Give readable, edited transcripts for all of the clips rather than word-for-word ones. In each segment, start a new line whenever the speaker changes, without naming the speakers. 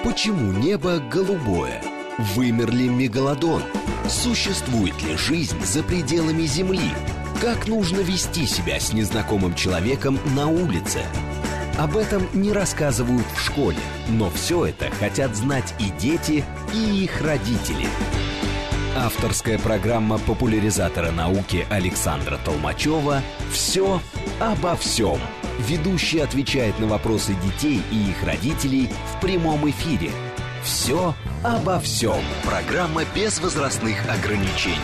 Почему небо голубое? Вымер ли мегалодон? Существует ли жизнь за пределами Земли? Как нужно вести себя с незнакомым человеком на улице? Об этом не рассказывают в школе, но все это хотят знать и дети, и их родители. Авторская программа популяризатора науки Александра Толмачева «Все обо всем». Ведущий отвечает на вопросы детей и их родителей в прямом эфире. «Все обо всем». Программа без возрастных ограничений.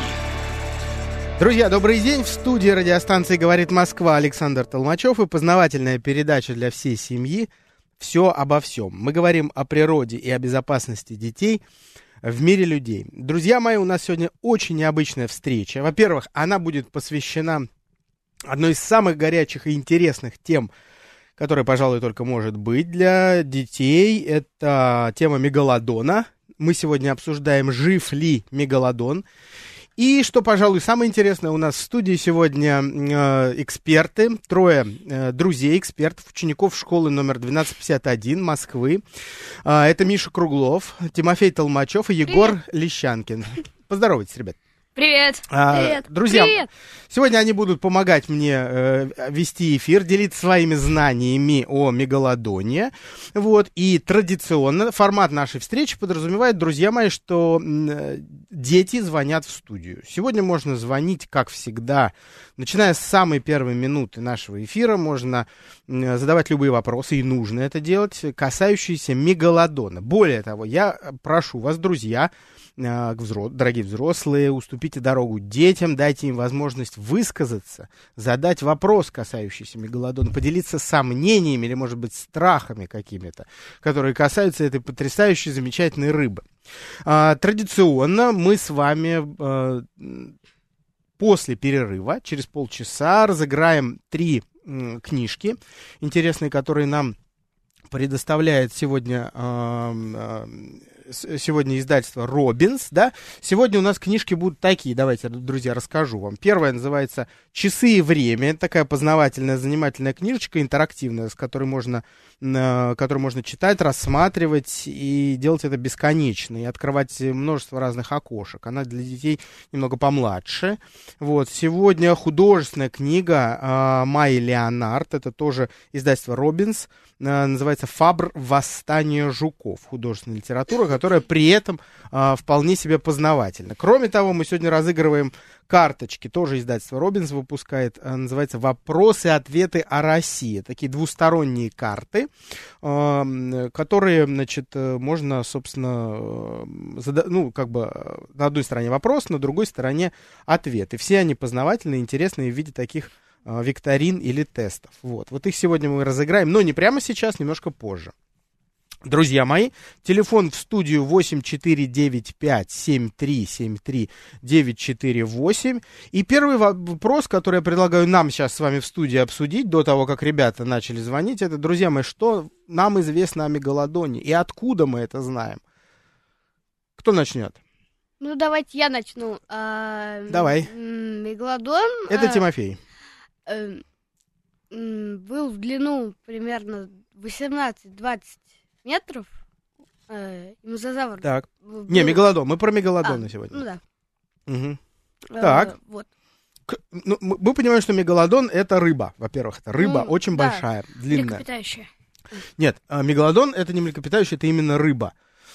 Друзья, добрый день. В студии радиостанции «Говорит Москва» Александр Толмачев и познавательная передача для всей семьи «Все обо всем». Мы говорим о природе и о безопасности детей в мире людей. Друзья мои, у нас сегодня очень необычная встреча. Во-первых, она будет посвящена одной из самых горячих и интересных тем, которая, пожалуй, только может быть для детей. Это тема мегалодона. Мы сегодня обсуждаем, жив ли мегалодон. И, что, пожалуй, самое интересное, у нас в студии сегодня эксперты, трое друзей, экспертов, учеников школы номер 1251 Москвы. Это Миша Круглов, Тимофей Толмачев и Егор Лещанкин. Поздоровайтесь, ребят.
Привет.
Привет. Друзья,
Привет.
Сегодня они будут помогать мне вести эфир, делиться своими знаниями о мегалодоне. Вот. И традиционно формат нашей встречи подразумевает, друзья мои, что дети звонят в студию. Сегодня можно звонить, как всегда, начиная с самой первой минуты нашего эфира. Можно задавать любые вопросы, и нужно это делать, касающиеся мегалодона. Более того, я прошу вас, друзья, дорогие взрослые, уступите дорогу детям, дайте им возможность высказаться, задать вопрос, касающийся мегалодона, поделиться сомнениями или, может быть, страхами какими-то, которые касаются этой потрясающей, замечательной рыбы. Традиционно мы с вами после перерыва, через полчаса, разыграем 3 книжки интересные, которые нам предоставляет сегодня издательство «Робинс», да. Сегодня у нас книжки будут такие, давайте, друзья, расскажу вам. Первая называется «Часы и время». Это такая познавательная, занимательная книжечка, интерактивная, с которой можно читать, рассматривать и делать это бесконечно, и открывать множество разных окошек. Она для детей немного помладше. Вот. Сегодня художественная книга Майи Леонард, это тоже издательство «Робинс», называется «Фабр. Восстание жуков». Художественная литература, которая при этом вполне себе познавательна. Кроме того, мы сегодня разыгрываем карточки, тоже издательство «Робинс» выпускает, называется «Вопросы и ответы о России». Такие двусторонние карты, которые, значит, можно, собственно, на одной стороне вопрос, на другой стороне ответ. И все они познавательные, интересные в виде таких викторин или тестов. Вот их сегодня мы разыграем, но не прямо сейчас, немножко позже. Друзья мои, телефон в студию 8495-7373-948. И первый вопрос, который я предлагаю нам сейчас с вами в студии обсудить, до того, как ребята начали звонить, это, друзья мои, что нам известно о мегалодоне и откуда мы это знаем? Кто начнет?
Ну, давайте я начну.
Давай.
Мегалодон...
Это Тимофей.
Был в длину примерно 18-20 метров. Мезозавр.
Так.
Был...
Не, мегалодон. Мы про мегалодона сегодня.
Ну да.
Угу. Так.
Вот.
Мы понимаем, что мегалодон — это рыба. Во-первых, это рыба очень большая, длинная.
Млекопитающая.
Нет, мегалодон — это не млекопитающая, это именно рыба.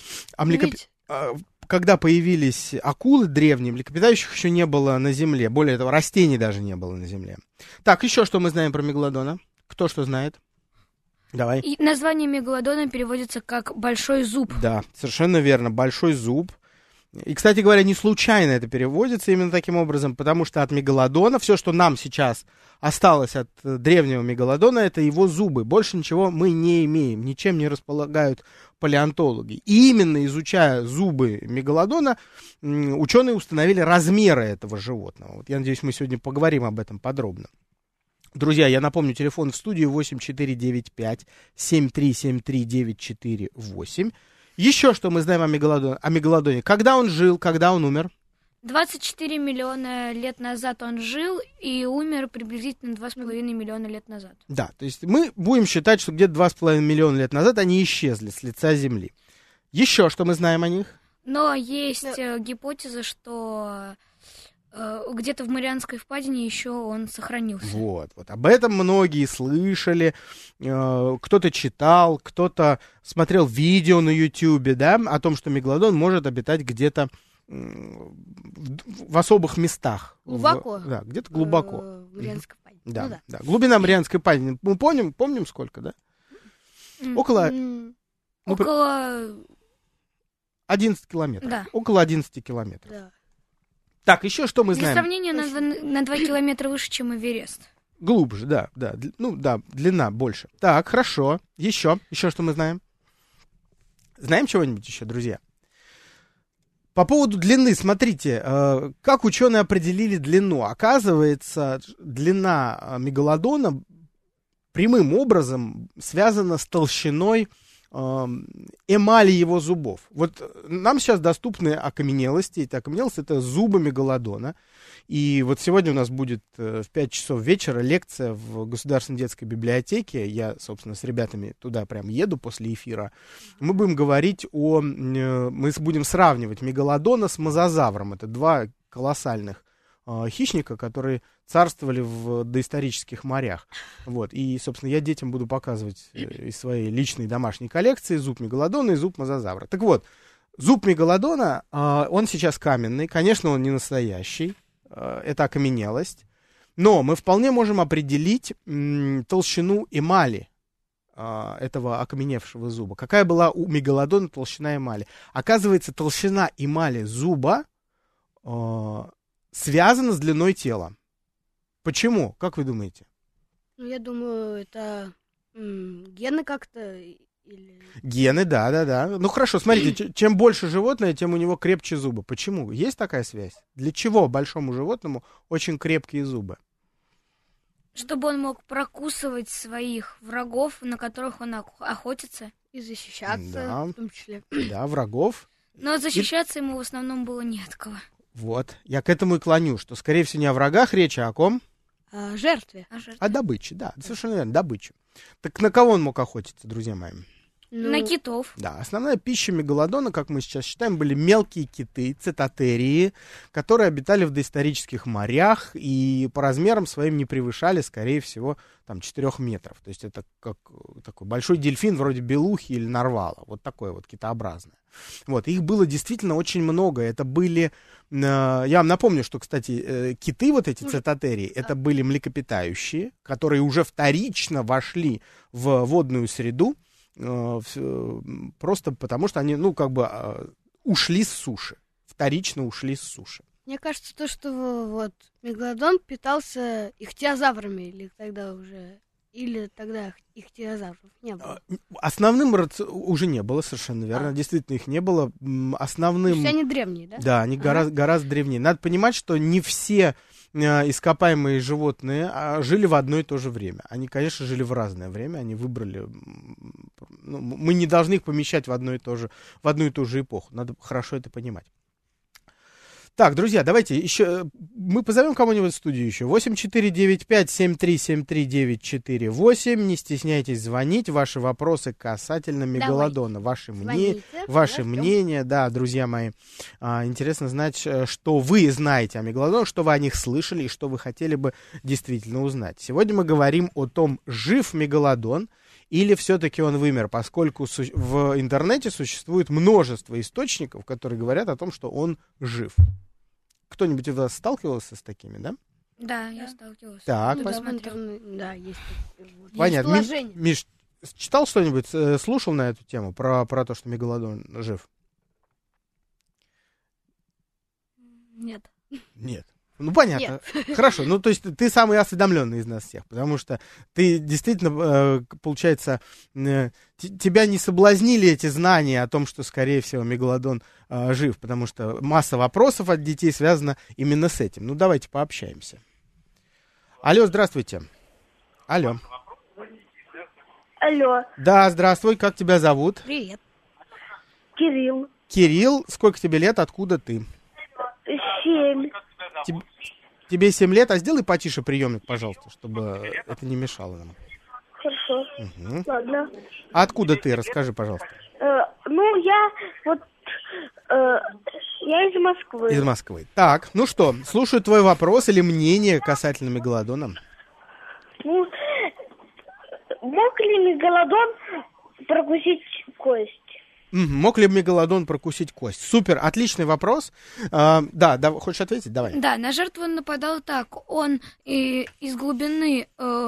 Когда появились акулы древние, млекопитающих еще не было на Земле. Более того, растений даже не было на Земле. Так, еще что мы знаем про мегалодона? Кто что знает? Давай.
И название мегалодона переводится как «большой зуб».
Да, совершенно верно, большой зуб. И, кстати говоря, не случайно это переводится именно таким образом, потому что от мегалодона, все, что нам сейчас осталось от древнего мегалодона, это его зубы. Больше ничего мы не имеем, ничем не располагают палеонтологи. И именно изучая зубы мегалодона, ученые установили размеры этого животного. Вот я надеюсь, мы сегодня поговорим об этом подробно. Друзья, я напомню, телефон в студию 8495-7373-948. Еще что мы знаем о мегалодоне. Когда он жил, когда он умер?
24 миллиона лет назад он жил и умер приблизительно 2,5 миллиона лет назад.
Да, то есть мы будем считать, что где-то 2,5 миллиона лет назад они исчезли с лица Земли. Еще что мы знаем о них?
Но есть гипотеза, что где-то в Марианской впадине еще он сохранился.
Вот. Об этом многие слышали, кто-то читал, кто-то смотрел видео на Ютьюбе, да, о том, что мегалодон может обитать где-то в особых местах.
Глубоко?
Да, где-то глубоко.
В Марианской впадине.
Да,
Ну да.
да. Глубина Марианской впадины, мы помним сколько, да? Около...
Около
11 километров.
Да.
Около 11 километров.
Да.
Так, еще что мы
Для
знаем?
сравнения, на 2 километра выше, чем Эверест.
Глубже, да. Ну, да, длина больше. Так, хорошо. Еще что мы знаем? Знаем чего-нибудь еще, друзья? По поводу длины, смотрите, как ученые определили длину. Оказывается, длина мегалодона прямым образом связана с толщиной эмали его зубов. Вот нам сейчас доступны окаменелости. Эти окаменелости — это зубы мегалодона. И вот сегодня у нас будет в 5 часов вечера лекция в Государственной детской библиотеке. Я, собственно, с ребятами туда прям еду после эфира. Мы будем говорить мы будем сравнивать мегалодона с мозазавром. Это два колоссальных хищника, которые царствовали в доисторических морях. Вот. И, собственно, я детям буду показывать из своей личной домашней коллекции зуб мегалодона и зуб мозазавра. Так вот, зуб мегалодона, он сейчас каменный. Конечно, он не настоящий. Это окаменелость. Но мы вполне можем определить толщину эмали этого окаменевшего зуба. Какая была у мегалодона толщина эмали? Оказывается, толщина эмали зуба связана с длиной тела. Почему? Как вы думаете?
Ну, я думаю, это гены как-то или...
Гены, да. Ну, хорошо, смотрите, чем больше животное, тем у него крепче зубы. Почему? Есть такая связь? Для чего большому животному очень крепкие зубы?
Чтобы он мог прокусывать своих врагов, на которых он охотится.
И защищаться,
Да.
в том числе.
Да, врагов.
Но защищаться ему в основном было не от кого.
Вот, я к этому и клоню, что, скорее всего, не о врагах речь, а о ком?
О жертве.
О добыче, да, совершенно верно, добыче. Так на кого он мог охотиться, друзья мои?
Ну,
На китов.
Да, основная пища мегалодона, как мы сейчас считаем, были мелкие киты, цетотерии, которые обитали в доисторических морях и по размерам своим не превышали, скорее всего, там 4 метров. То есть это как такой большой дельфин вроде белухи или нарвала, вот такое вот китообразное. Вот, их было действительно очень много. Это были, я вам напомню, что, кстати, киты вот эти цетотерии, это были млекопитающие, которые уже вторично вошли в водную среду, просто потому что они, ушли с суши. Вторично ушли с суши.
мне кажется, то, что вот мегалодон питался ихтиозаврами, или тогда ихтиозавров не было.
Основным уже не было, совершенно верно. Действительно, их не было. Основным...
То есть они древние, да?
Да, они гораздо древнее. Надо понимать, что не все ископаемые животные жили в одно и то же время. Они, конечно, жили в разное время. Они выбрали... мы не должны их помещать в одну и ту же эпоху. Надо хорошо это понимать. Так, друзья, давайте еще... Мы позовем кого-нибудь в студию еще. 8495-7373-948. Не стесняйтесь звонить. Ваши вопросы касательно мегалодона. Ваши мнения, да, друзья мои. Интересно знать, что вы знаете о мегалодоне, что вы о них слышали и что вы хотели бы действительно узнать. Сегодня мы говорим о том, жив мегалодон или все-таки он вымер, поскольку в интернете существует множество источников, которые говорят о том, что он жив. Кто-нибудь из вас сталкивался с такими, да?
Да, я сталкивалась.
Так,
Да, есть.
понятно. Миш, читал что-нибудь, слушал на эту тему про то, что мегалодон жив?
Нет.
Нет. Ну, понятно. Нет. Хорошо. Ну, то есть ты самый осведомленный из нас всех, потому что ты действительно, получается, тебя не соблазнили эти знания о том, что, скорее всего, мегалодон жив, потому что масса вопросов от детей связана именно с этим. Ну, давайте пообщаемся. Алло, здравствуйте. Алло.
Алло.
Да, здравствуй. Как тебя зовут?
Привет.
Кирилл.
Кирилл, сколько тебе лет, откуда ты?
7.
Тебе 7 лет, а сделай потише приемник, пожалуйста, чтобы это не мешало нам.
Хорошо.
Угу.
Ладно.
А откуда ты? Расскажи, пожалуйста.
Я из Москвы.
Из Москвы. Так, ну что, слушаю твой вопрос или мнение касательно мегалодона.
Ну, мог ли мегалодон прокусить кость?
Мог ли мегалодон прокусить кость? Супер, отличный вопрос. Да, хочешь ответить? Давай.
Да, на жертву он нападал так. Он из глубины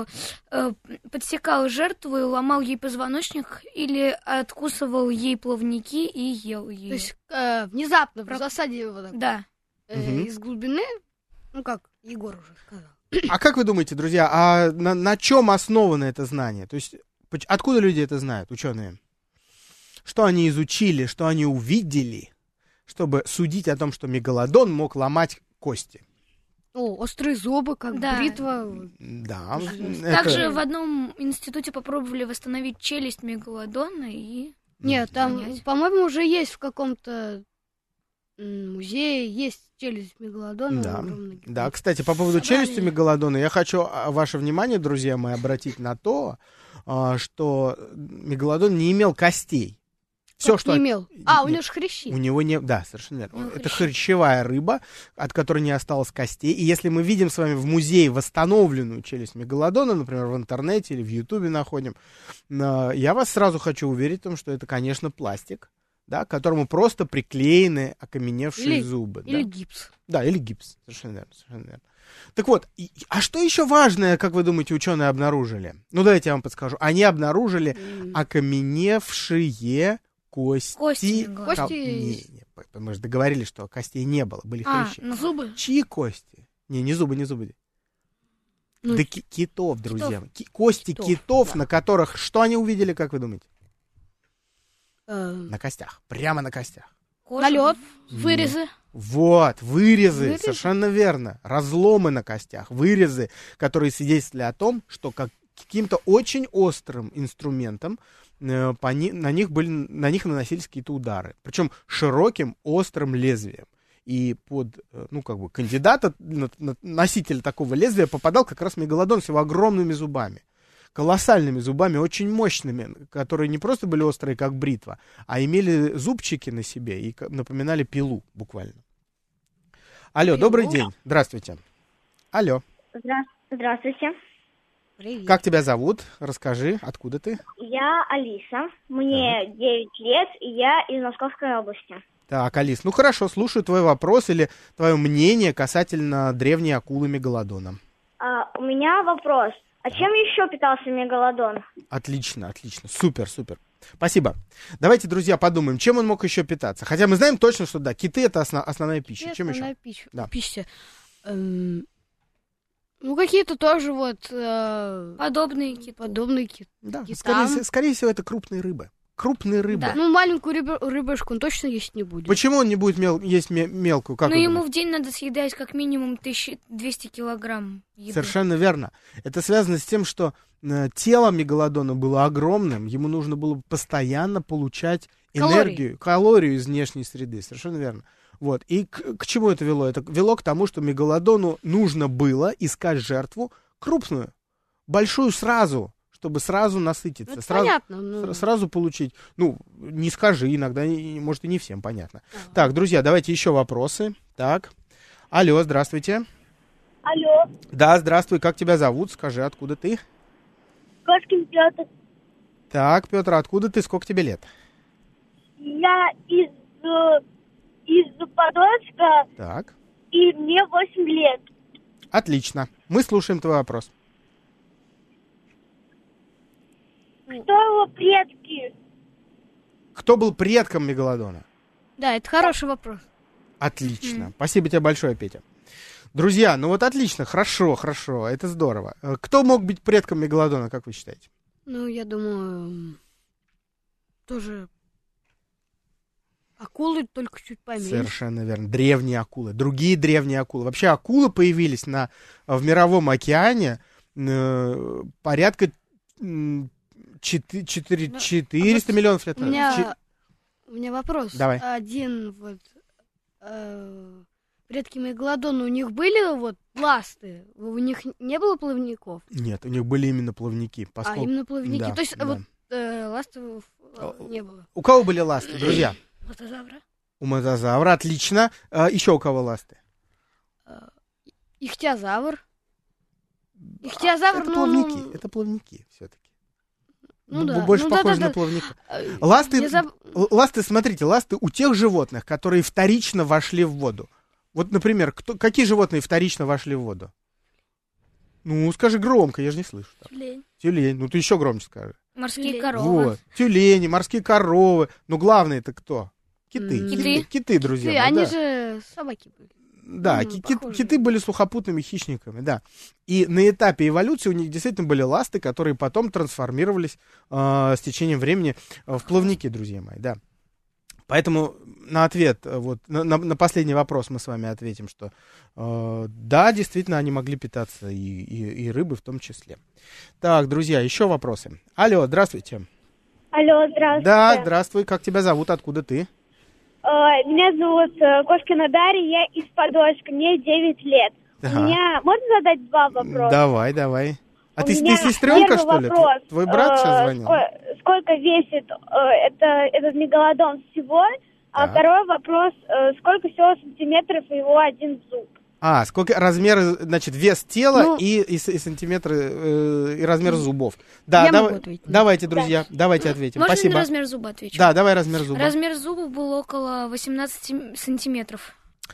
подсекал жертву и ломал ей позвоночник или откусывал ей плавники и ел ее.
То есть внезапно в засаде его так,
Да.
из глубины, ну как Егор уже сказал.
А как вы думаете, друзья, а на чем основано это знание? То есть откуда люди это знают, ученые? Что они изучили, что они увидели, чтобы судить о том, что мегалодон мог ломать кости?
Острые зубы, как
Да.
бритва.
Да.
Также в одном институте попробовали восстановить челюсть мегалодона и...
Нет, там,
понять.
по-моему, уже есть в каком-то музее, есть челюсть мегалодона.
Да,
огромная.
да, кстати, по поводу
Собрали.
челюсти мегалодона, я хочу ваше внимание, друзья мои, обратить на то, что мегалодон не имел костей. Все,
Как
что
не имел. У него же хрящи.
У него не... Да, совершенно верно.
Ну,
Это
хрящи.
хрящевая рыба, от которой не осталось костей. И если мы видим с вами в музее восстановленную челюсть мегалодона, например, в интернете или в Ютубе находим, я вас сразу хочу уверить в том, что это, конечно, пластик, да, к которому просто приклеены окаменевшие зубы.
Или
да.
гипс.
Да, или гипс. Совершенно верно, совершенно верно. Так вот, а что еще важное, как вы думаете, ученые обнаружили? Ну, давайте я вам подскажу. Они обнаружили окаменевшие кости.
Кости.
Мы же договорились, что костей не было, были хрящи.
на зубы?
Чьи кости? Не зубы.
Ну,
Да китов, друзья. Кости китов,
да.
на которых... Что они увидели, как вы думаете?
э,
На костях. Прямо на костях.
налет, вырезы.
Вот, вырезы, совершенно верно. Разломы на костях, вырезы, которые свидетельствовали о том, что каким-то очень острым инструментом на них наносились какие-то удары. Причем широким, острым лезвием. И под, кандидата, носителя такого лезвия попадал как раз мегалодон с его огромными зубами. Колоссальными зубами, очень мощными, которые не просто были острые, как бритва, а имели зубчики на себе и напоминали пилу буквально. Алло, добрый день. Здравствуйте. Алло.
Здравствуйте.
Привет.
Как тебя зовут? Расскажи, откуда ты?
Я Алиса. Мне 9 лет, и я из Московской области.
Так, Алис, ну хорошо, слушаю твой вопрос или твое мнение касательно древней акулы мегалодона.
У меня вопрос. А чем еще питался мегалодон?
Отлично, супер. Спасибо. Давайте, друзья, подумаем, чем он мог еще питаться. Хотя мы знаем точно, что да, киты это основная пища. Чем еще? Да.
Пища. Какие-то тоже
Подобные киты.
подобные киты.
Да,
Китам.
скорее всего, это крупные рыбы. Крупные рыбы.
Да.
Маленькую рыбешку он точно есть не будет.
Почему он не будет есть мелкую? Как
Но
вы
ему
думаете?
в день надо съедать как минимум 1200 килограмм еды.
Совершенно верно. Это связано с тем, что тело мегалодона было огромным, ему нужно было постоянно получать энергию, калорию из внешней среды. Совершенно верно. Вот. И к чему это вело? Это вело к тому, что мегалодону нужно было искать жертву крупную, большую сразу, чтобы сразу насытиться.
Понятно.
Сразу получить. Не скажи, иногда, может, и не всем понятно. Так, друзья, давайте еще вопросы. Так. Алло, здравствуйте.
Алло,
Да, здравствуй, как тебя зовут? Скажи, откуда ты?
Кошкин Петр.
Так, Петр, откуда ты? Сколько тебе лет?
Я из Подольска,
Так,
и мне 8 лет.
отлично. Мы слушаем твой вопрос.
Кто его предки?
Кто был предком мегалодона?
Да, это хороший вопрос.
Отлично. Спасибо тебе большое, Петя. Друзья, отлично, хорошо, это здорово. Кто мог быть предком мегалодона, как вы считаете?
Я думаю, тоже акулы, только чуть поменьше.
Совершенно верно. Древние акулы, другие древние акулы. Вообще акулы появились в Мировом океане порядка 400 миллионов лет
У
назад.
меня вопрос.
Давай.
Предки мегалодона, у них были ласты? У них не было плавников?
Нет, у них были именно плавники.
Именно плавники.
Да,
То есть
да.
ласты не было.
У кого были ласты, друзья?
Мотозавра.
У мотозавра, отлично. Еще у кого ласты?
Ихтиозавр. Ихтиозавр,
Это плавники, это плавники все-таки.
Ну да.
Больше
Ну
похоже
да.
на плавника. Ласты, смотрите, ласты у тех животных, которые вторично вошли в воду. Вот, например, какие животные вторично вошли в воду? Ну, скажи громко, я же не слышу. Тюлень. Ну, ты еще громче скажи.
Морские коровы.
Вот. Тюлени, морские коровы. Но главное это кто? Киты. Киты, друзья мои,
они
да.
же собаки были.
Да, киты были сухопутными хищниками, да. И на этапе эволюции у них действительно были ласты, которые потом трансформировались с течением времени в плавники, друзья мои, да. Поэтому на ответ, вот, на последний вопрос мы с вами ответим, что да, действительно, они могли питаться и рыбы в том числе. Так, друзья, еще вопросы. Алло, здравствуйте.
Алло, здравствуйте.
Да, здравствуй, как тебя зовут, откуда ты?
Меня зовут Кошкина Дарья, я из Подольска, мне 9 лет.
Ага.
У меня... Можно задать 2 вопроса?
Давай. А
У
ты
меня
сестренка,
первый
что ли?
вопрос.
Твой брат сейчас звонил?
Сколько весит этот мегалодон всего? А
Так.
второй вопрос, сколько всего сантиметров его один зуб?
Сколько размеры, значит, вес тела и сантиметры, и размер зубов. Да,
Я могу ответить.
давайте, друзья, давайте ответим.
Можно
Спасибо.
на размер зуба отвечу?
Да, давай размер зуба.
Размер зуба был около 18 сантиметров.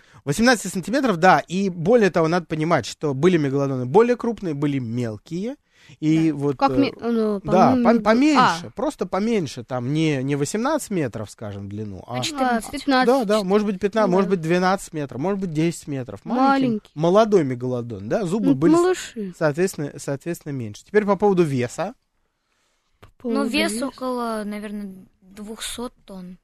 18 сантиметров, да, и более того, надо понимать, что были мегалодоны более крупные, были мелкие, и вот...
Как
да, поменьше, просто поменьше, там не 18 метров, скажем, в длину, а...
14.
Да, может быть 15, может быть 12 метров, может быть 10 метров.
Маленький.
Молодой мегалодон, да, зубы были,
малыши.
соответственно, меньше. Теперь по поводу веса.
Ну, вес около, наверное, 200 тонн.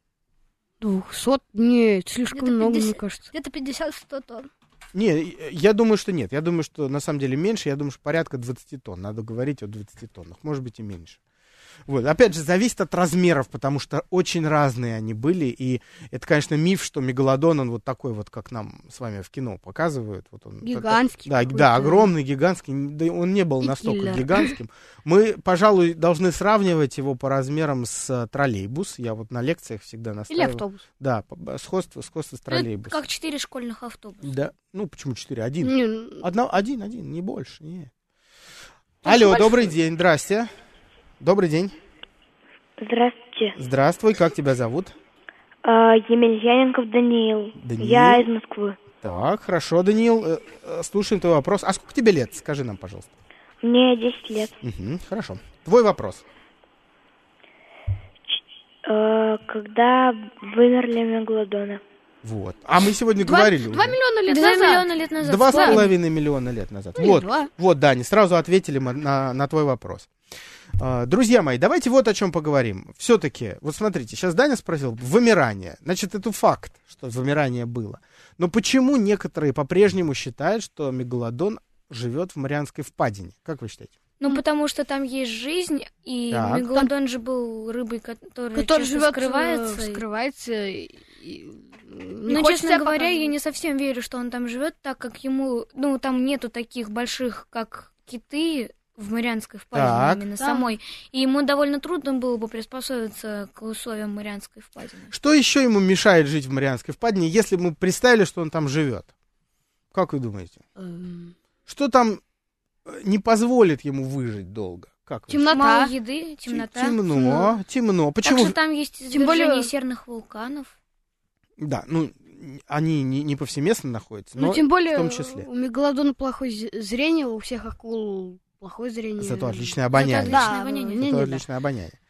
200? Нет, слишком
Где-то
много,
50.
мне кажется.
Где-то 50-100 тонн.
Не, я думаю, что нет. Я думаю, что на самом деле меньше. Я думаю, что порядка 20 тонн. Надо говорить о 20 тоннах. Может быть и меньше. Вот. Опять же, зависит от размеров, потому что очень разные они были. И это, конечно, миф, что мегалодон, он вот такой вот, как нам с вами в кино показывают. Вот он,
Гигантский
да,
какой-то.
огромный, гигантский. Да, он не был
И
настолько
киллер.
гигантским. Мы, пожалуй, должны сравнивать его по размерам с троллейбус. Я вот на лекциях всегда
Или
настаиваю.
автобус.
Да, сходство с троллейбусом.
Как 4 школьных автобуса.
Да, ну почему 4? Один.
Не,
Один, не больше. Не. Алло, добрый день, здрасте. Добрый день.
Здравствуйте.
Здравствуй, как тебя зовут?
Емельяненков Даниил.
Даниил.
Я из Москвы.
Так, хорошо, Даниил, слушаем твой вопрос. А сколько тебе лет? Скажи нам, пожалуйста.
Мне 10 лет.
Угу, хорошо. Твой вопрос.
Когда вымерли мегалодоны?
Вот. А мы сегодня говорили
2
уже.
миллиона лет
2
назад.
миллиона лет назад.
2,5 миллиона лет назад.
Или
Вот,
2.
вот, Дани, сразу ответили мы на твой вопрос. Друзья мои, давайте вот о чем поговорим. Все-таки, вот смотрите, сейчас Даня спросил, вымирание. Значит, это факт, что вымирание было. Но почему некоторые по-прежнему считают, что мегалодон живет в Марианской впадине? Как вы считаете?
Ну, потому что там есть жизнь, и
Так.
мегалодон же был рыбой, которая
Который
часто
живет,
скрывается.
не
Но,
хочется
честно говоря,
показывать.
я не совсем верю, что он там живет, так как ему, ну, там нету таких больших, как киты в Марианской впадине
Так.
именно
Да.
самой. И ему довольно трудно было бы приспособиться к условиям Марианской впадины.
Что еще ему мешает жить в Марианской впадине, если мы представили, что он там живет? Как вы думаете? Что там не позволит ему выжить долго? Как вы
Темнота.
Мало еды, темнота.
Темно. Почему?
Так что там есть
Тем более-
извержение серных вулканов.
Да, ну, они не повсеместно находятся,
Ну,
но
тем более,
в том числе.
у мегалодона плохое зрение, у всех акул плохое зрение.
Зато отличное обоняние.
Зато
Да,
обоняние.
не,
Зато
да.
отличное обоняние.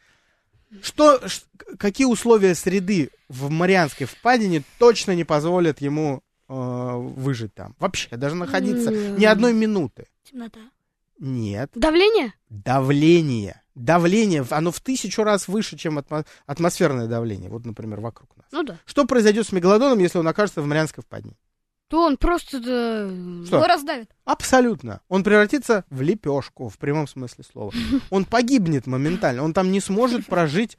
Какие условия среды в Марианской впадине точно не позволят ему выжить там? Вообще, даже находиться ни одной минуты.
Темнота.
Нет.
Давление?
Давление. Давление, оно в 1000 раз выше, чем атмосферное давление. Вот, например, вокруг нас.
Ну да.
Что произойдет с мегалодоном, если он окажется в Марианской впадине?
То он просто...
Что?
Его раздавит.
Абсолютно. Он превратится в лепешку, в прямом смысле слова. Он погибнет моментально. Он там не сможет прожить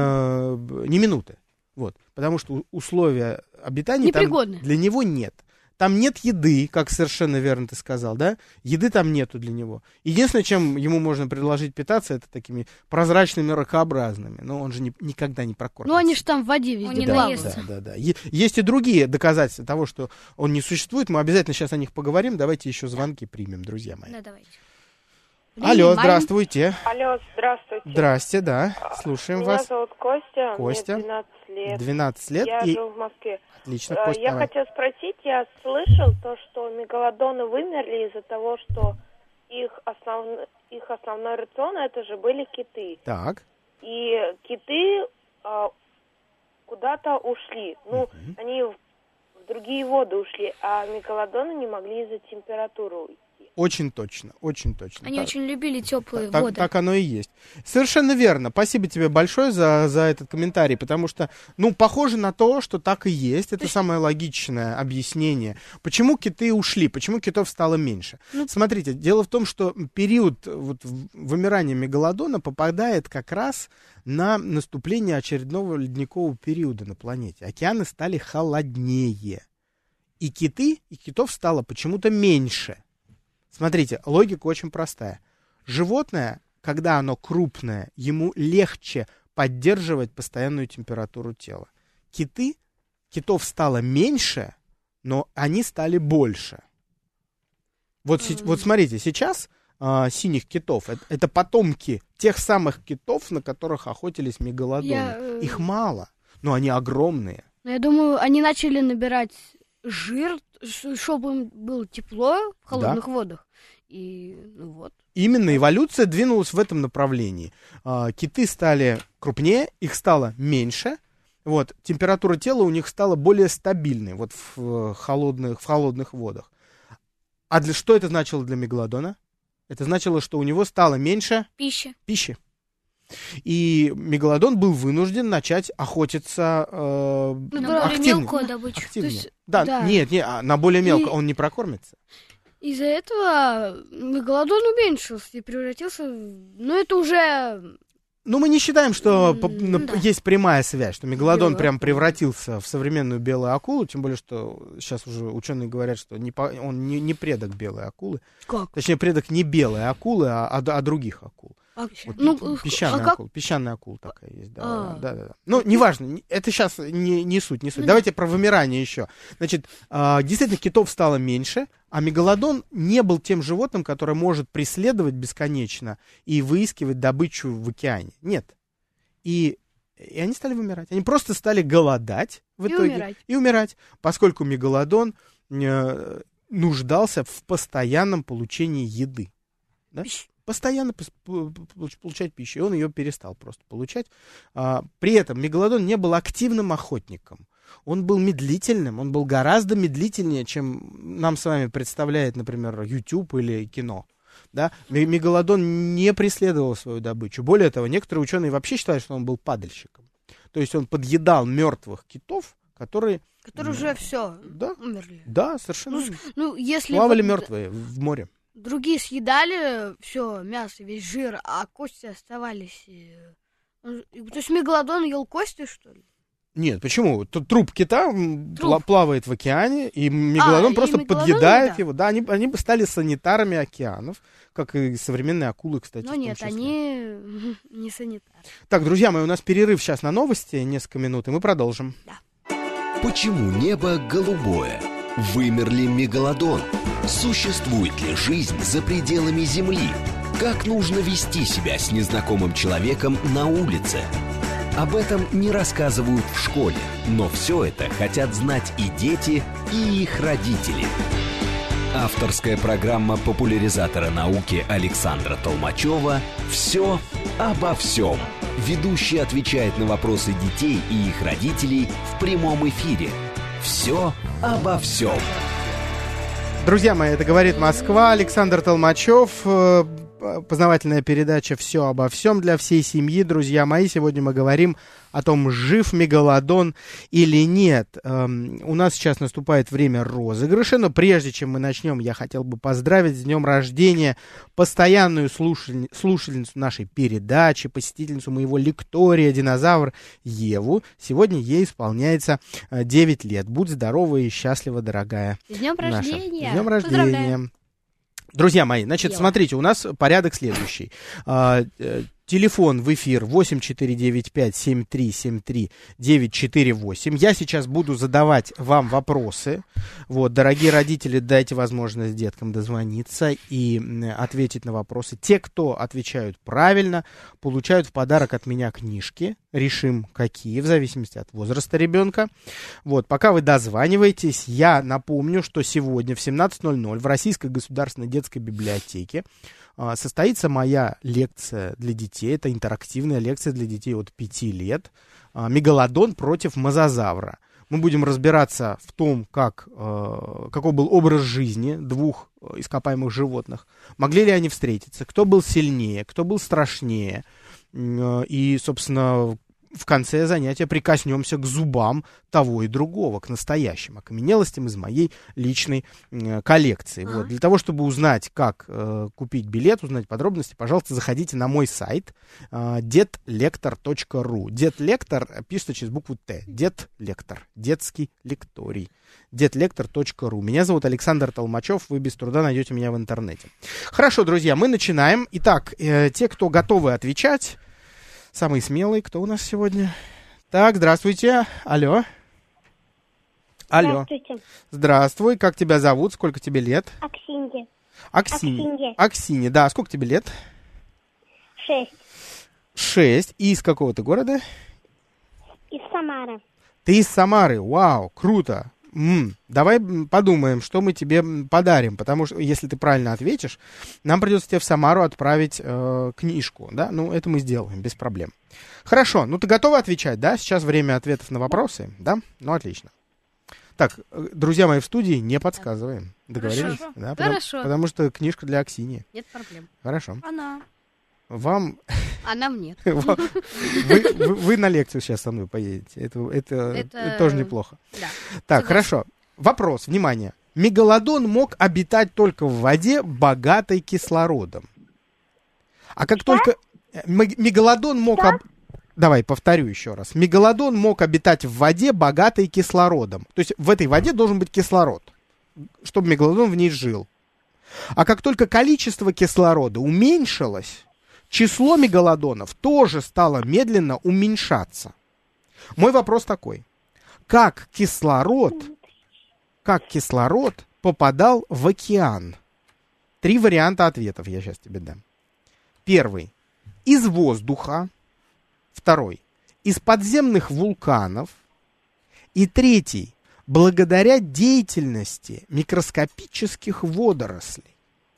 ни минуты. Вот. Потому что условия обитания там
Непригодны.
для него нет. Там нет еды, как совершенно верно ты сказал, да? Еды там нету для него. Единственное, чем ему можно предложить питаться, это такими прозрачными ракообразными. Но он же никогда не прокормится.
Ну, они же там в воде везде плавают.
Да. Есть и другие доказательства того, что он не существует. Мы обязательно сейчас о них поговорим. Давайте еще звонки примем, друзья мои.
Да, давайте.
Алло, здравствуйте.
Алло, здравствуйте.
Здрасте, да. Слушаем
Меня
вас.
зовут Костя,
Костя.
мне 12 лет.
12 лет.
Я
и...
живу в Москве.
Отлично, Костя,
Я
давай.
хотела спросить, я слышал то, что мегалодоны вымерли из-за того, что их основной рацион это же были киты.
Так.
И киты куда-то ушли. Ну, они в другие воды ушли, а мегалодоны не могли из-за температуры уйти.
Очень точно, очень точно.
Они очень любили теплые
так,
воды.
Так оно и есть. Совершенно верно. Спасибо тебе большое за этот комментарий, потому что, похоже на то, что так и есть. Это самое логичное объяснение. Почему киты ушли? Почему китов стало меньше? Смотрите, дело в том, что период вымирания мегалодона попадает как раз на наступление очередного ледникового периода на планете. Океаны стали холоднее. И китов стало почему-то меньше. Смотрите, логика очень простая. Животное, когда оно крупное, ему легче поддерживать постоянную температуру тела. Китов стало меньше, но они стали больше. Вот смотрите, сейчас синих китов, это потомки тех самых китов, на которых охотились мегалодоны. Их мало, но они огромные.
Я думаю, они начали набирать жир, чтобы им было тепло в холодных водах. И вот.
Именно эволюция двинулась в этом направлении. Киты стали крупнее, их стало меньше. Температура тела у них стала более стабильной в холодных водах. А что это значило для мегалодона? Это значило, что у него стало меньше пищи. И мегалодон был вынужден начать охотиться
более мелкую добычу.
Активнее. Нет, на более мелкую он не прокормится.
Из-за этого мегалодон уменьшился и превратился в... это уже...
мы не считаем, что есть прямая связь, что мегалодон прям превратился в современную белую акулу, тем более, что сейчас уже ученые говорят, что он не предок белой акулы.
Как?
Точнее, предок не белой акулы, а других акул. Песчаная акула такая есть. Да. Неважно, это сейчас не суть. Давайте про вымирание еще. Значит, действительно, китов стало меньше, а мегалодон не был тем животным, которое может преследовать бесконечно и выискивать добычу в океане. Нет. И они стали вымирать. Они просто стали голодать в итоге и умирать, поскольку мегалодон нуждался в постоянном получении еды. Да? Постоянно получать пищу, и он ее перестал просто получать. При этом мегалодон не был активным охотником. Он был медлительным, он был гораздо медлительнее, чем нам с вами представляет, например, YouTube или кино. Да? Мегалодон не преследовал свою добычу. Более того, некоторые ученые вообще считают, что он был падальщиком. То есть он подъедал мертвых китов, которые
уже все умерли.
Да, совершенно.
Если
плавали мертвые в море.
Другие съедали все мясо, весь жир, а кости оставались. То есть мегалодон ел кости, что ли?
Нет, почему? Труп кита плавает в океане, и мегалодон просто подъедает его. Да, они стали санитарами океанов, как и современные акулы, кстати.
Но нет, они не санитары.
Так, друзья мои, у нас перерыв сейчас на новости, несколько минут, и мы продолжим.
Да.
Почему небо голубое? Вымер ли мегалодон? Существует ли жизнь за пределами Земли? Как нужно вести себя с незнакомым человеком на улице? Об этом не рассказывают в школе, но все это хотят знать и дети, и их родители. Авторская программа популяризатора науки Александра Толмачева «Все обо всем». Ведущий отвечает на вопросы детей и их родителей в прямом эфире. «Все обо всем».
Друзья мои, это «Говорит Москва», Александр Толмачев. познавательная передача «Все обо всем» для всей семьи, друзья мои. Сегодня мы говорим о том, жив мегалодон или нет. У нас сейчас наступает время розыгрыша, но прежде чем мы начнем, я хотел бы поздравить с днем рождения постоянную слушательницу нашей передачи, посетительницу моего лектория «Динозавр» Еву. Сегодня ей исполняется 9 лет. Будь здорова и счастлива, дорогая.
С днем рождения!
С днем рождения! Друзья мои, значит, смотрите, у нас порядок следующий. Телефон в эфир 8495-7373-948. Я сейчас буду задавать вам вопросы. Вот, дорогие родители, дайте возможность деткам дозвониться и ответить на вопросы. Те, кто отвечают правильно, получают в подарок от меня книжки. Решим, какие, в зависимости от возраста ребенка. Вот, пока вы дозваниваетесь, я напомню, что сегодня в 17:00 в Российской государственной детской библиотеке состоится моя лекция для детей. Это интерактивная лекция для детей от 5 лет. «Мегалодон против мозазавра». Мы будем разбираться в том, какой был образ жизни двух ископаемых животных. Могли ли они встретиться? Кто был сильнее? Кто был страшнее? И, собственно, в конце занятия прикоснемся к зубам того и другого, к настоящим окаменелостям из моей личной коллекции. Вот. Для того, чтобы узнать, как купить билет, узнать подробности, пожалуйста, заходите на мой сайт detlektor.ru. Детлектор пишется через букву Т. Детлектор. Детский лекторий. detlektor.ru. Меня зовут Александр Толмачев. Вы без труда найдете меня в интернете. Хорошо, друзья, мы начинаем. Итак, те, кто готовы отвечать, самые смелые, кто у нас сегодня? Так, здравствуйте. Алло. Алло.
Здравствуйте.
Здравствуй. Как тебя зовут? Сколько тебе лет?
Аксинья.
Аксинья, да. Сколько тебе лет?
6.
6. И из какого ты города?
Из Самары.
Ты из Самары. Вау, круто. Давай подумаем, что мы тебе подарим, потому что, если ты правильно ответишь, нам придется тебе в Самару отправить книжку, да? Ну, это мы сделаем, без проблем. Хорошо, ну ты готова отвечать, да? Сейчас время ответов на вопросы, да? Ну, отлично. Так, друзья мои в студии, не подсказываем. Договорились?
Хорошо.
Да,
Хорошо.
Потому что книжка для Аксиньи.
Нет проблем.
Хорошо.
Она.
Вам...
А нам нет.
Вы на лекцию сейчас со мной поедете. Это тоже неплохо.
Да.
Так, хорошо. Вопрос, внимание. Мегалодон мог обитать только в воде, богатой кислородом. А как только... Мегалодон мог... Давай, повторю еще раз. Мегалодон мог обитать в воде, богатой кислородом. То есть в этой воде должен быть кислород, чтобы мегалодон в ней жил. А как только количество кислорода уменьшилось, число мегалодонов тоже стало медленно уменьшаться. Мой вопрос такой. Как кислород попадал в океан? 3 варианта ответов я сейчас тебе дам. Первый. Из воздуха. Второй. Из подземных вулканов. И третий. Благодаря деятельности микроскопических водорослей.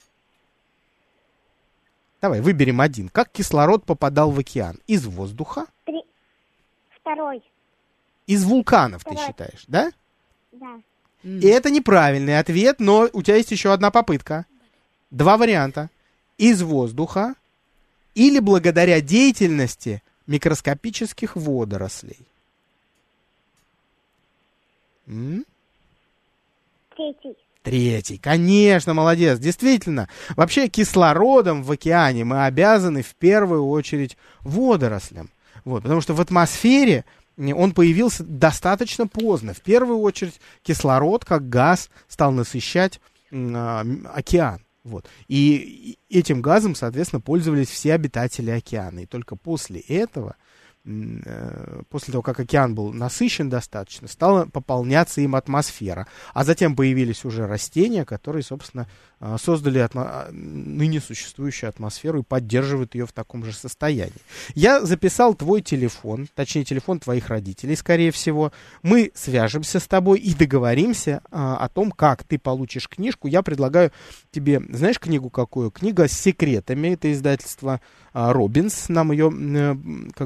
Давай, выберем один. Как кислород попадал в океан? Из воздуха?
Второй.
Из вулканов,
Второй.
Ты считаешь, да?
Да.
И это неправильный ответ, но у тебя есть еще одна попытка. 2 варианта. Из воздуха или благодаря деятельности микроскопических водорослей. Третий, конечно, молодец. Действительно, вообще кислородом в океане мы обязаны в первую очередь водорослям. Вот, потому что в атмосфере он появился достаточно поздно. В первую очередь кислород как газ стал насыщать океан. Вот. И этим газом, соответственно, пользовались все обитатели океана. И только после этого, после того, как океан был насыщен достаточно, стала пополняться им атмосфера. А затем появились уже растения, которые, собственно, создали ныне существующую атмосферу и поддерживают ее в таком же состоянии. Я записал твой телефон, точнее, телефон твоих родителей, скорее всего. Мы свяжемся с тобой и договоримся о том, как ты получишь книжку. Я предлагаю тебе, знаешь, книгу какую? Книга с секретами. Это издательство Робинс нам ее как бы предоставляет.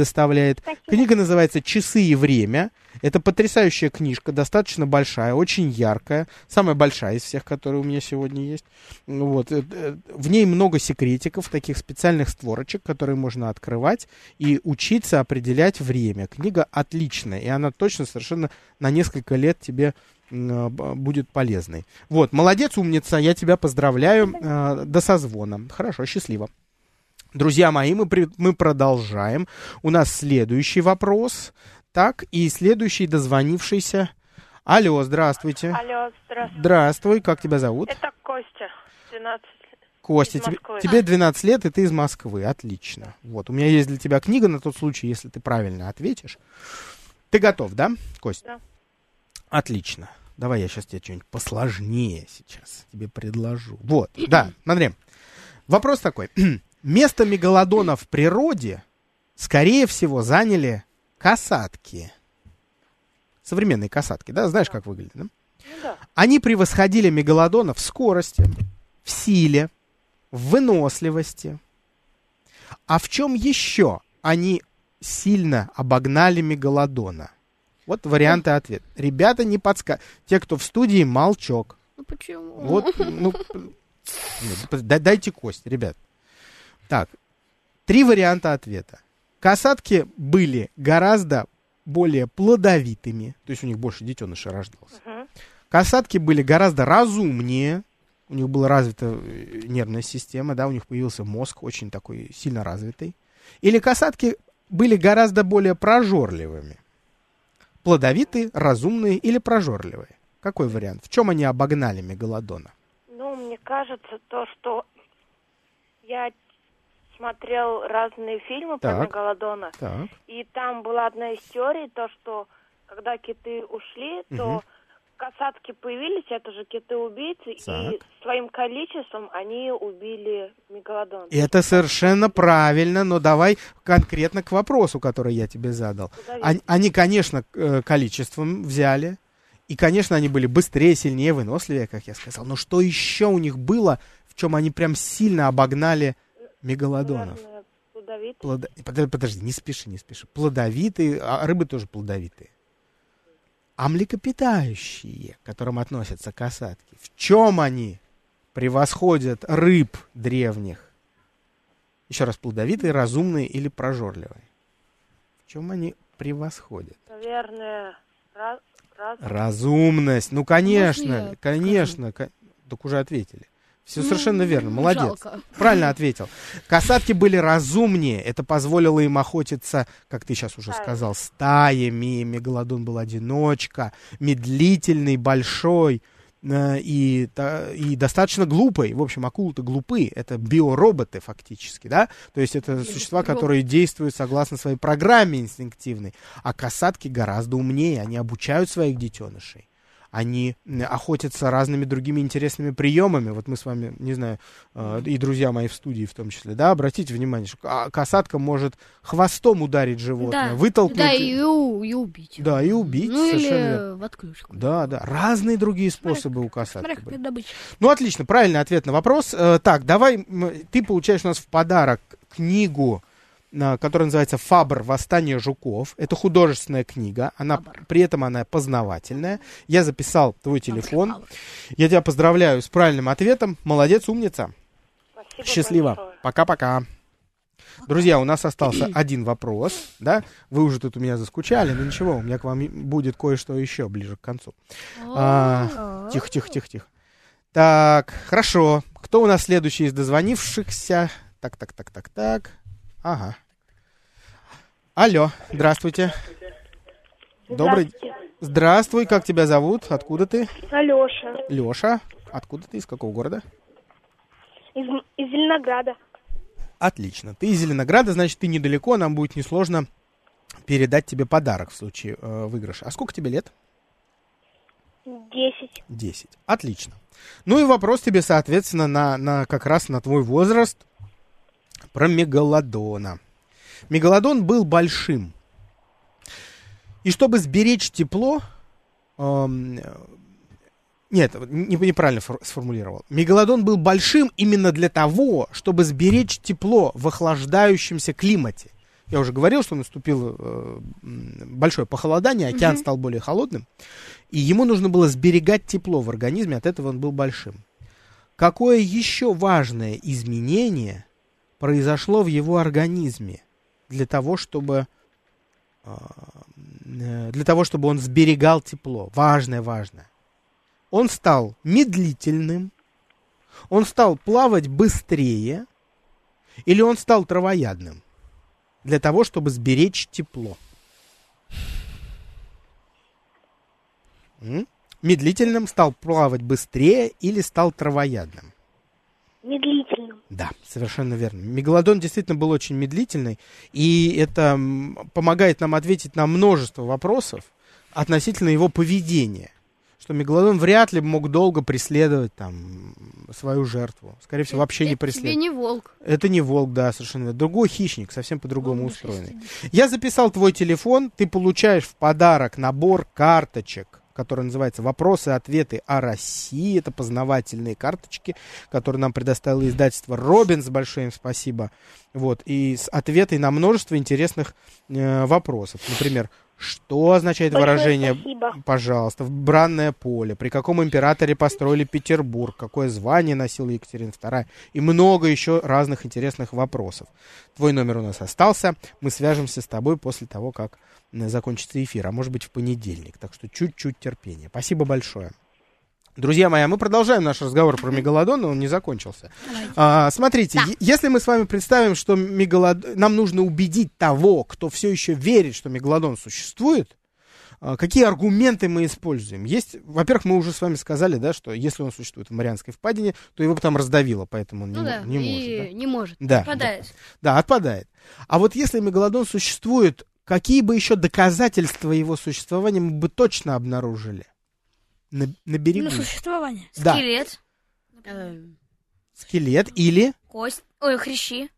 предоставляет. Книга называется «Часы и время». Это потрясающая книжка, достаточно большая, очень яркая. Самая большая из всех, которые у меня сегодня есть. Вот. В ней много секретиков, таких специальных створочек, которые можно открывать и учиться определять время. Книга отличная, и она точно совершенно на несколько лет тебе будет полезной. Вот, молодец, умница, я тебя поздравляю. До созвона. Хорошо, счастливо. Друзья мои, мы продолжаем. У нас следующий вопрос. Так, и следующий дозвонившийся. Алло, здравствуйте.
Алло, здравствуйте.
Здравствуй, как тебя зовут?
Это Костя, 12 лет.
Костя, тебе 12 лет, и ты из Москвы. Отлично. Вот, у меня есть для тебя книга на тот случай, если ты правильно ответишь. Ты готов, да, Костя?
Да.
Отлично. Давай я сейчас тебе что-нибудь посложнее сейчас тебе предложу. Вот, да, смотри. Вопрос такой. Место мегалодона в природе, скорее всего, заняли касатки. Современные касатки, да? Знаешь, как выглядят, да?
Ну, да.
Они превосходили мегалодона в скорости, в силе, в выносливости. А в чем еще они сильно обогнали мегалодона? Вот варианты ответа. Ребята, не подсказывают. Те, кто в студии, молчок.
Ну почему?
Вот, дайте кость, ребят. Так, 3 варианта ответа. Касатки были гораздо более плодовитыми, то есть у них больше детенышей рождалось. Касатки были гораздо разумнее, у них была развита нервная система, да, у них появился мозг очень такой сильно развитый. Или касатки были гораздо более прожорливыми. Плодовитые, разумные или прожорливые? Какой вариант? В чем они обогнали мегалодона?
Ну, мне кажется, то, что я смотрел разные фильмы про мегалодона, и там была одна из теорий, то, что когда киты ушли, то касатки появились, это же киты-убийцы, и своим количеством они убили мегалодона.
Это совершенно правильно, но давай конкретно к вопросу, который я тебе задал. Они, конечно, количеством взяли, и, конечно, они были быстрее, сильнее, выносливее, как я сказал. Но что еще у них было, в чем они прям сильно обогнали мегалодонов?
Плодовитые.
Подожди, не спеши. Плодовитые, а рыбы тоже плодовитые. А млекопитающие, к которым относятся касатки, в чем они превосходят рыб древних? Еще раз, плодовитые, разумные или прожорливые? В чем они превосходят?
Наверное,
разумность. Ну, конечно. Так уже ответили. Все совершенно верно, молодец.
Жалко.
Правильно ответил. Касатки были разумнее, это позволило им охотиться, как ты сейчас уже сказал, стаями. Мегалодон был одиночка, медлительный, большой и достаточно глупый. В общем, акулы-то глупы, это биороботы фактически, да? То есть это существа, которые действуют согласно своей программе инстинктивной. А касатки гораздо умнее, они обучают своих детенышей. Они охотятся разными другими интересными приемами. Вот мы с вами, не знаю, и друзья мои в студии в том числе, да, обратите внимание, что касатка может хвостом ударить животное, вытолкнуть.
Да, и убить.
Да, и убить.
Ну,
совершенно.
или в отключку.
Да. Разные другие способы у касатки были.
Добыча.
Ну, отлично, правильный ответ на вопрос. Так, давай, ты получаешь у нас в подарок книгу, которая называется «Фабр. Восстание жуков». Это художественная книга, при этом она познавательная. Я записал твой телефон. Я тебя поздравляю с правильным ответом. Молодец, умница.
Спасибо
Счастливо.
большое.
Пока-пока. Друзья, у нас остался один вопрос, да? Вы уже тут у меня заскучали, но ничего, у меня к вам будет кое-что еще ближе к концу. Тихо. Так, хорошо. Кто у нас следующий из дозвонившихся? Так. Ага. Алло, здравствуйте. Здравствуй, как тебя зовут? Откуда ты?
Алеша.
Леша. Откуда ты? Из какого города?
Из Зеленограда.
Отлично. Ты из Зеленограда, значит, ты недалеко, нам будет несложно передать тебе подарок в случае выигрыша. А сколько тебе лет?
10.
10. Отлично. Ну и вопрос тебе, соответственно, как раз на твой возраст про мегалодона. Мегалодон был большим. И чтобы сберечь тепло... неправильно сформулировал. Мегалодон был большим именно для того, чтобы сберечь тепло в охлаждающемся климате. Я уже говорил, что наступило большое похолодание, океан стал более холодным, и ему нужно было сберегать тепло в организме, от этого он был большим. Какое еще важное изменение произошло в его организме для того, чтобы он сберегал тепло? Важное. Он стал медлительным, он стал плавать быстрее, или он стал травоядным для того, чтобы сберечь тепло? Медлительным, стал плавать быстрее или стал травоядным?
Медлительным.
Да, совершенно верно. Мегалодон действительно был очень медлительный, и это помогает нам ответить на множество вопросов относительно его поведения. Что мегалодон вряд ли мог долго преследовать там свою жертву. Скорее всего, вообще не преследовать.
Это не волк.
Это не волк, да, совершенно верно. Другой хищник, совсем по-другому устроенный. Я записал твой телефон, ты получаешь в подарок набор карточек, который называется «Вопросы и ответы о России». Это познавательные карточки, которые нам предоставило издательство «Робинс». Большое им спасибо. Вот. И с ответой на множество интересных вопросов. Например, что означает выражение,
спасибо.
Пожалуйста, бранное поле, при каком императоре построили Петербург, какое звание носила Екатерина II и много еще разных интересных вопросов. Твой номер у нас остался, мы свяжемся с тобой после того, как закончится эфир, а может быть в понедельник, так что чуть-чуть терпения. Спасибо большое. Друзья мои, мы продолжаем наш разговор про мегалодон, но он не закончился. Смотрите, если мы с вами представим, что нам нужно убедить того, кто все еще верит, что мегалодон существует, какие аргументы мы используем? Во-первых, мы уже с вами сказали, да, что если он существует в Марианской впадине, то его там раздавило, поэтому он не может. Да?
Отпадает.
Да, отпадает. А вот если мегалодон существует, какие бы еще доказательства его существования мы бы точно обнаружили? На берегу.
На существование.
Да.
Скелет.
Скелет или...
Кость. Хрящи.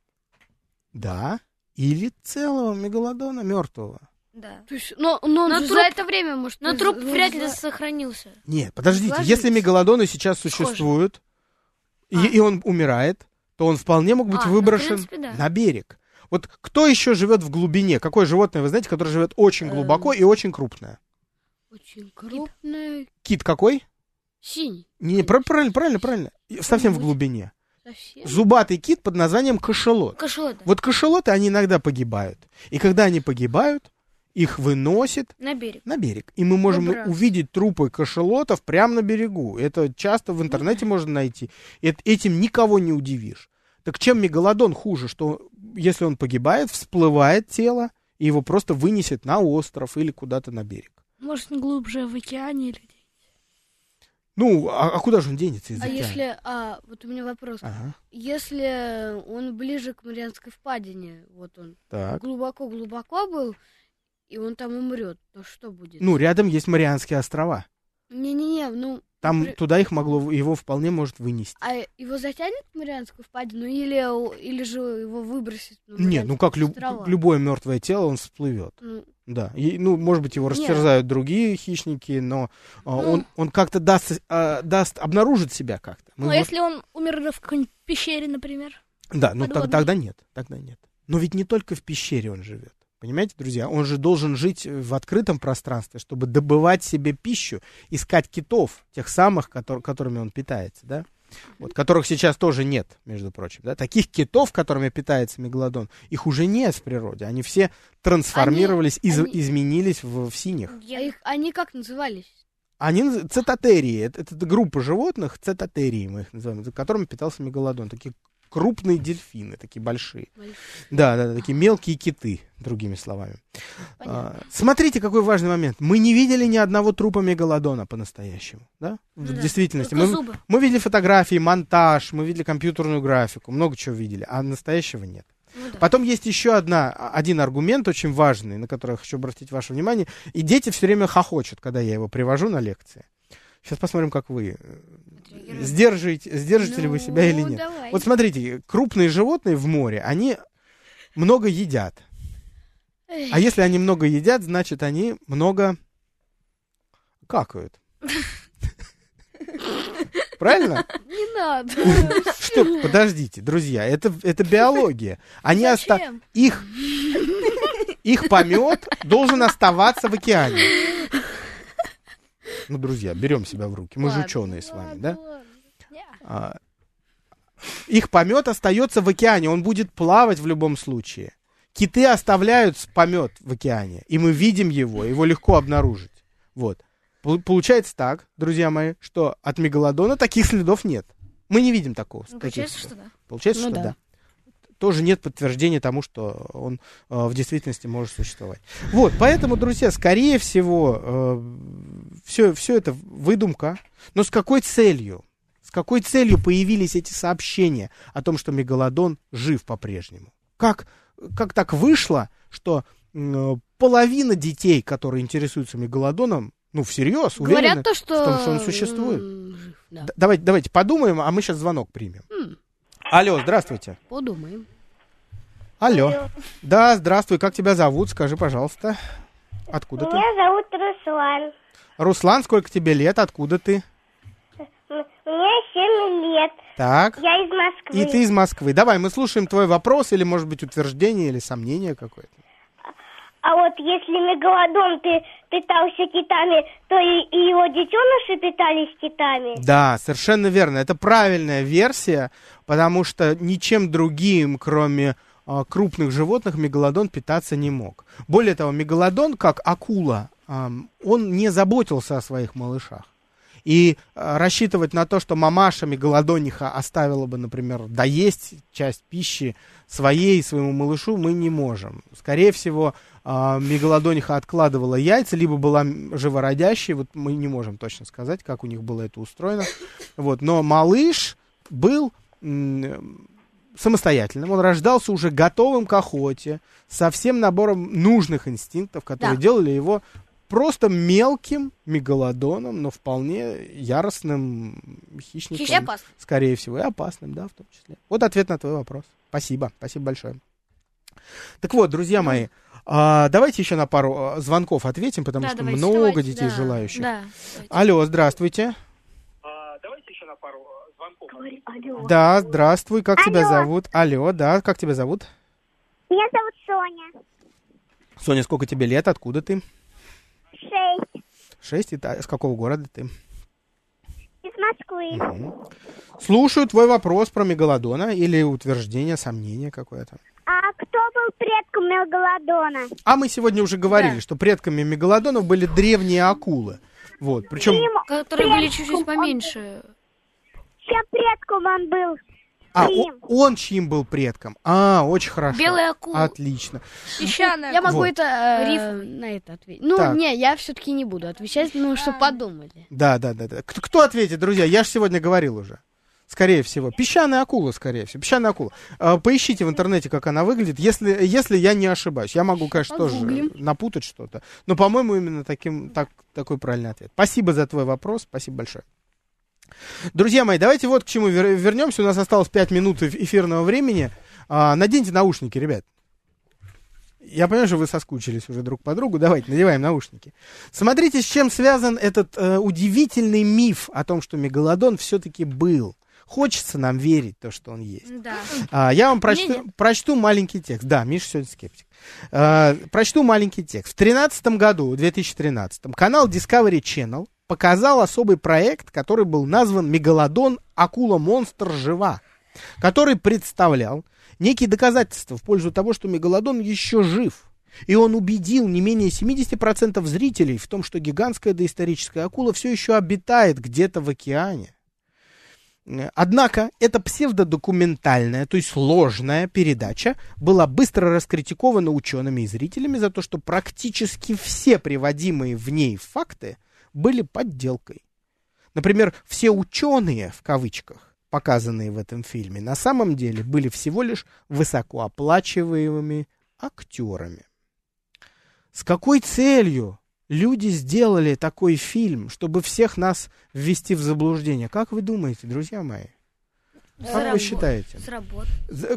Да. Или целого мегалодона мертвого.
Да.
То есть, но он за это время может...
Но труп вряд ли сохранился.
Нет, подождите. Если мегалодоны сейчас существуют, и он умирает, то он вполне мог быть выброшен на берег. Вот кто еще живет в глубине? Какое животное, вы знаете, которое живет очень глубоко и очень крупное?
Очень крупный.
Кит какой?
Синий.
Не, правильно. Совсем в глубине.
Совсем?
Зубатый кит под названием кашалот.
Кашалот.
Вот кашалоты, они иногда погибают. И когда они погибают, их выносят
на берег.
И мы можем увидеть трупы кашалотов прямо на берегу. Это часто в интернете можно найти. Этим никого не удивишь. Так чем мегалодон хуже? Что если он погибает, всплывает тело, и его просто вынесет на остров или куда-то на берег.
Может, глубже в океане или где-нибудь.
Ну, а куда же он денется из океана?
Если, вот у меня вопрос.
Ага.
Если он ближе к Марианской впадине, вот он глубоко-глубоко был, и он там умрет, то что будет?
Ну, рядом есть Марианские острова.
Не-не-не,
там туда его вполне может вынести.
А его затянет в Марианскую впадину или же его выбросит?
Нет, как любое мертвое тело, он всплывет. Да, может быть, его растерзают другие хищники, но он как-то даст обнаружить себя как-то.
Если он умер в какой-нибудь пещере, например?
Да, тогда нет. Но ведь не только в пещере он живет. Понимаете, друзья, он же должен жить в открытом пространстве, чтобы добывать себе пищу, искать китов, тех самых, которыми он питается, да? Вот, которых сейчас тоже нет, между прочим, да? Таких китов, которыми питается мегалодон, их уже нет в природе, они все трансформировались, изменились в синих.
Они как назывались?
Они цетотерии, это группа животных, цетотерии мы их называем, которыми питался мегалодон, такие крупные дельфины, такие большие. Да, такие мелкие киты, другими словами. Смотрите, какой важный момент. Мы не видели ни одного трупа мегалодона по-настоящему. Да? В действительности. Мы видели фотографии, монтаж, мы видели компьютерную графику, много чего видели, а настоящего нет. Потом есть еще один аргумент очень важный, на который я хочу обратить ваше внимание. И дети все время хохочут, когда я его привожу на лекции. Сейчас посмотрим, как вы сдержите ли вы себя или нет.
Давай.
Вот смотрите, крупные животные в море, они много едят. А если они много едят, значит, они много какают. Правильно?
Не надо.
Что? Подождите, друзья, это биология. Они
Зачем?
их помет должен оставаться в океане. Ну, друзья, берем себя в руки. Мы же ученые с вами, да? Их помет остается в океане, он будет плавать в любом случае. Киты оставляют помет в океане, и мы видим его легко обнаружить. Вот. Получается так, друзья мои, что от мегалодона таких следов нет. Мы не видим такого.
Получается, что да.
Получается, что да. Тоже нет подтверждения тому, что он в действительности может существовать. Вот, поэтому, друзья, скорее всего, все это выдумка. Но с какой целью? С какой целью появились эти сообщения о том, что мегалодон жив по-прежнему? Как так вышло, что половина детей, которые интересуются мегалодоном, ну, всерьез, уверены в том, что он существует? Жив, да. Давайте подумаем, а мы сейчас звонок примем. Алло, здравствуйте.
Подумаем.
Алло. Да, здравствуй. Как тебя зовут? Скажи, пожалуйста. Откуда ты?
Меня зовут Руслан.
Руслан, сколько тебе лет? Откуда ты?
Мне 7 лет.
Так.
Я из Москвы.
И ты из Москвы. Давай, мы слушаем твой вопрос, или, может быть, утверждение, или сомнение какое-то.
А вот если мегалодон питался китами, то и его детеныши питались китами?
Да, совершенно верно. Это правильная версия, потому что ничем другим, кроме крупных животных, мегалодон питаться не мог. Более того, мегалодон, как акула, он не заботился о своих малышах. И рассчитывать на то, что мамаша мегалодониха оставила бы, например, доесть часть пищи своему малышу, мы не можем. Скорее всего, мегалодониха откладывала яйца, либо была живородящей, вот мы не можем точно сказать, как у них было это устроено. Вот. Но малыш был самостоятельным, он рождался уже готовым к охоте, со всем набором нужных инстинктов, которые делали его просто мелким мегалодоном, но вполне яростным хищником. Скорее всего, и опасным, да, в том числе. Вот ответ на твой вопрос. Спасибо большое. Так вот, друзья мои, давайте еще на пару звонков ответим, потому что много детей желающих. Да, алло, здравствуйте.
Давайте еще на пару звонков.
Алло.
Да, здравствуй, как тебя зовут? Алло, да, как тебя зовут?
Меня зовут Соня.
Соня, сколько тебе лет, откуда ты?
6.
6, с какого города ты?
Из Москвы.
Угу. Слушаю твой вопрос про мегалодона или утверждение, сомнение какое-то.
А кто был предком мегалодона?
А мы сегодня уже говорили, что предками мегалодонов были древние акулы. Вот, причем...
Которые были чуть-чуть поменьше.
Чем предком он был?
Он чьим был предком? Очень хорошо.
Белая акула.
Отлично.
Песчаная.
Я могу на это ответить. Я все-таки не буду отвечать, что подумали.
Да. Кто ответит, друзья? Я же сегодня говорил уже. Скорее всего. Песчаная акула, скорее всего. Песчаная акула. Поищите в интернете, как она выглядит, если я не ошибаюсь. Я могу, конечно, тоже напутать что-то. Но, по-моему, именно такой правильный ответ. Спасибо за твой вопрос. Спасибо большое. Друзья мои, давайте вот к чему вернемся. У нас осталось 5 минут эфирного времени. Наденьте наушники, ребят. Я понимаю, что вы соскучились уже друг по другу. Давайте, надеваем наушники. Смотрите, с чем связан этот удивительный миф о том, что мегалодон все-таки был. Хочется нам верить в то, что он есть. Да. Я вам прочту маленький текст. Да, Миша сегодня скептик. Прочту маленький текст. В 2013 канал Discovery Channel показал особый проект, который был назван «Мегалодон. Акула-монстр жива», который представлял некие доказательства в пользу того, что мегалодон еще жив. И он убедил не менее 70% зрителей в том, что гигантская доисторическая акула все еще обитает где-то в океане. Однако эта псевдодокументальная, то есть ложная передача была быстро раскритикована учеными и зрителями за то, что практически все приводимые в ней факты были подделкой. Например, все ученые, в кавычках, показанные в этом фильме, на самом деле были всего лишь высокооплачиваемыми актерами. С какой целью люди сделали такой фильм, чтобы всех нас ввести в заблуждение? Как вы думаете, друзья мои? Как вы считаете?
Заработать.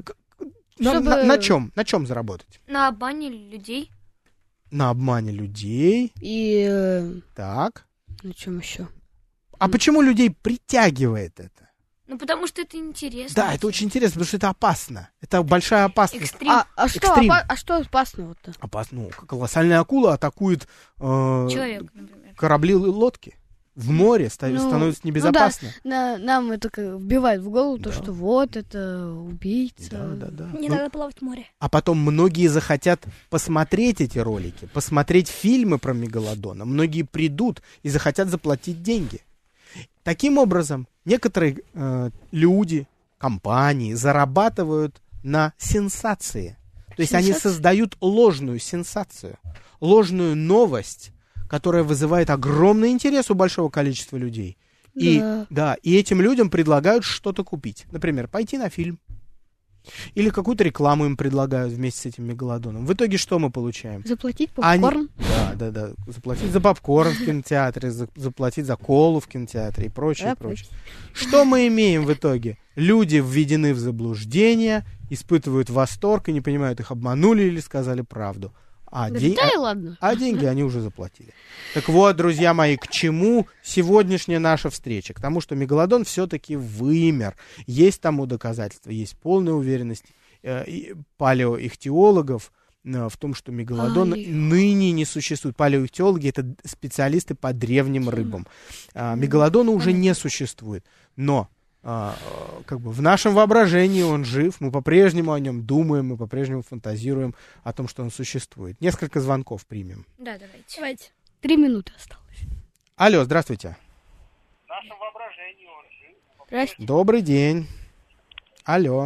На чем? На чем заработать?
На обмане людей.
На обмане людей.
И...
Так.
На чем еще?
А почему людей притягивает это?
Ну, потому что это интересно.
Да, это очень интересно, потому что это опасно. Это большая опасность.
Экстрим.
Что опасного-то?
Опасно. Ну, колоссальная акула атакует
Человек, например.
корабли и лодки. В море становится небезопасно.
Нам это вбивает в голову то, что вот это убийца.
Да.
Не надо плавать в море.
А потом многие захотят посмотреть эти ролики, посмотреть фильмы про мегалодона. Многие придут и захотят заплатить деньги. Таким образом, некоторые люди, компании зарабатывают на сенсации. То есть они создают ложную сенсацию, ложную новость, которая вызывает огромный интерес у большого количества людей. И этим людям предлагают что-то купить. Например, пойти на фильм. Или какую-то рекламу им предлагают вместе с этим мегалодоном. В итоге что мы получаем?
Заплатить попкорн.
Да. Заплатить за попкорн в кинотеатре, заплатить за колу в кинотеатре и прочее. Что мы имеем в итоге? Люди введены в заблуждение, испытывают восторг и не понимают, их обманули или сказали правду. А деньги они уже заплатили. Так вот, друзья мои, к чему сегодняшняя наша встреча? К тому, что мегалодон все-таки вымер. Есть тому доказательства, есть полная уверенность палеоихтиологов в том, что мегалодон ныне не существует. Палеоихтиологи — это специалисты по древним рыбам. Мегалодона уже не существует. Но в нашем воображении он жив, мы по-прежнему о нем думаем, мы по-прежнему фантазируем о том, что он существует. Несколько звонков примем.
Да, давайте.
3 минуты осталось.
Алло, здравствуйте.
В нашем воображении он жив.
Здравствуйте.
Добрый день. Алло.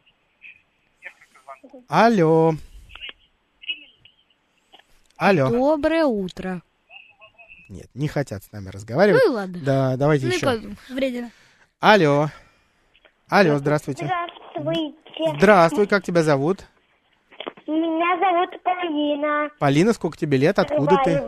Алло.
Доброе утро.
Нет, не хотят с нами разговаривать.
Ну и ладно.
Да, давайте еще.
Вредина.
Алло, здравствуйте.
Здравствуйте.
Здравствуй, как тебя зовут?
Меня зовут Полина.
Полина, сколько тебе лет? Откуда ты?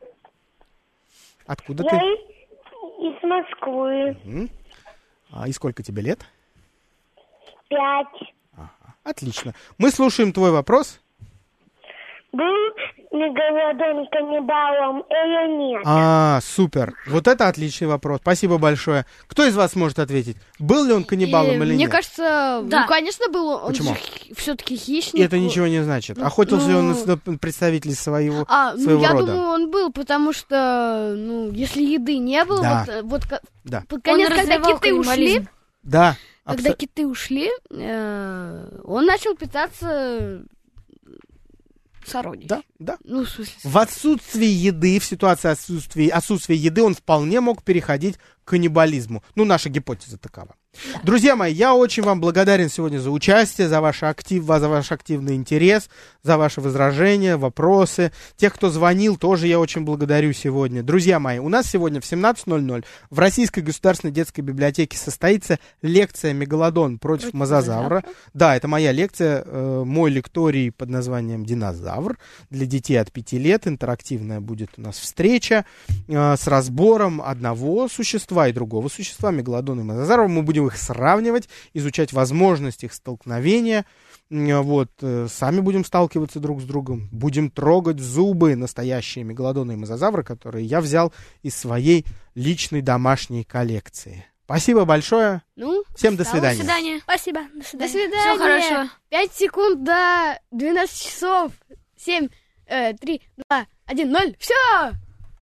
Откуда ты?
Я из Москвы.
И сколько тебе лет?
5.
Ага, отлично. Мы слушаем твой вопрос.
Был мегалодон каннибалом или нет?
Супер. Вот это отличный вопрос. Спасибо большое. Кто из вас может ответить? Был ли он каннибалом или нет?
Мне кажется,
да.
Конечно, был. Он
Почему?
Все-таки хищник.
И это ничего не значит. Охотился ли он на представителей своего
я
рода?
думаю, он был, потому что, если еды не было,
да.
под конец, когда киты ушли,
да,
когда киты ушли, он начал питаться сородич.
Да.
Ну, в смысле...
В отсутствии еды, в ситуации отсутствия еды, он вполне мог переходить к каннибализму. Наша гипотеза такова. Да. Друзья мои, я очень вам благодарен сегодня за участие, за ваш активный интерес, за ваши возражения, вопросы. Тех, кто звонил, тоже я очень благодарю сегодня. Друзья мои, у нас сегодня в 17:00 в Российской государственной детской библиотеке состоится лекция «Мегалодон против мозазавра». Да, это моя лекция, мой лекторий под названием «Динозавр» для детей от 5 лет. Интерактивная будет у нас встреча с разбором одного существа и другого существа, мегалодона и мозазавра. Мы будем их сравнивать, изучать возможность их столкновения. Сами будем сталкиваться друг с другом. Будем трогать зубы настоящие мегалодоны и мозазавры, которые я взял из своей личной домашней коллекции. Спасибо большое. Всем до свидания.
До свидания.
Спасибо. До свидания.
До свидания.
Всего хорошего.
5 секунд до 12 часов. 7, 3, 2, 1, 0. Все!